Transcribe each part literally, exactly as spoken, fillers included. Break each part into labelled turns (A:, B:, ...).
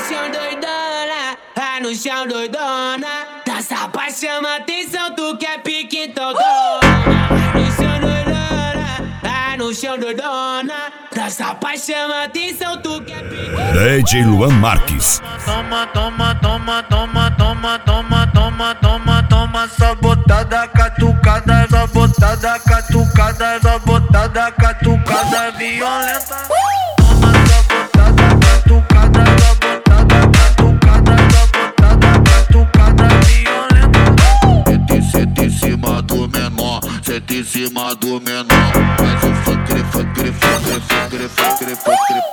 A: chão doidona, vai no chão doidona. Dança pra chamar atenção, tu quer pique então toma. Vai no chão doidona, vai no chão doidona. Dança pra chamar atenção, tu quer pique.
B: D J Luan Marques.
C: Toma, toma, toma, toma, toma, toma, toma, toma, toma, só botada catucada, só botada catucada, só botada catucada violenta. Toma, só botada catucada, só botada catucada, só botada catucada violenta. Senta em cima do menor, senta em cima do menor. Faz o fuckre, fuckre, fuckre, fuckre, fuckre, fuckre.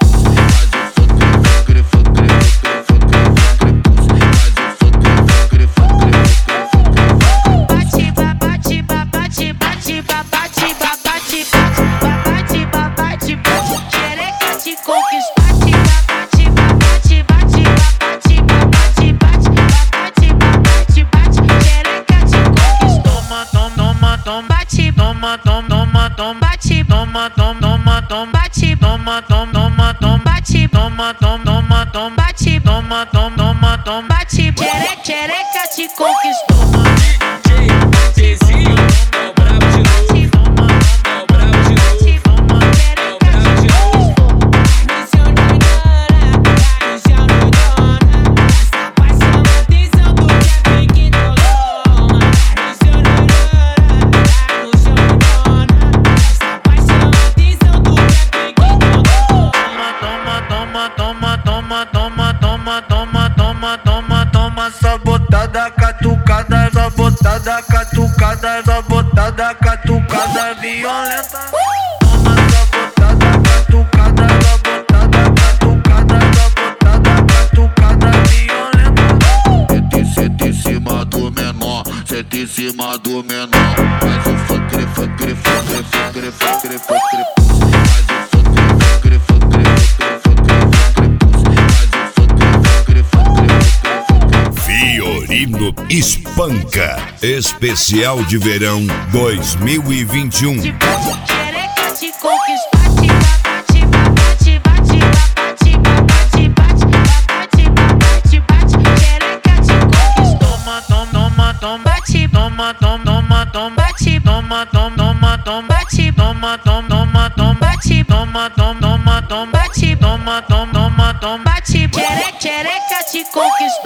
C: Toma, toma, toma, bate, toma, toma, toma, bate, toma, toma, toma, bate, toma, toma, toma, bate, toma, toma, toma, bate, xereca, xereca te conquistou.
A: D J Zezinho, é o brabo de novo, é o brabo de novo, é o brabo de novo. No chão doidona, no chão doidona. Dança pra chamar atenção, tu quer pique então toma. No chão doidona, no chão doidona. Dança pra chamar atenção, tu quer pique então toma.
C: Toma, toma, toma, toma, toma, toma, toma, toma, toma, só botada catucada, só botada catucada, só botada catucada violenta. Toma, só botada catucada, só botada catucada, só botada catucada violenta. Senta em cima do menor, senta em cima do menor. Faz o fuckre, fuckre, fuckre, fuckre, fuckre, fuckre.
B: Fiorino Espanca, especial de verão dois mil e vinte e um.
C: Xereca te conquistou. Bate, bate, bate, bate, bate, bate, bate, bate, bate, xereca te conquistou. Toma, toma, toma, bate, toma, toma, toma, bate, toma, toma, toma, bate, toma, toma, toma, bate, toma, toma, toma, bate, toma, toma, toma, bate, xereca, xereca te conquistou.